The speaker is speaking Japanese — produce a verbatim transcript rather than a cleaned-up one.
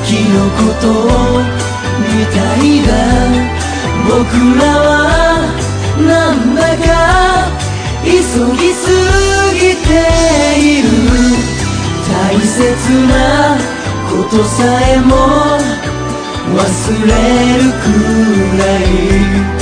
先のことを見たいが、僕らはなんだか急ぎすぎている。大切なことさえも忘れるくらい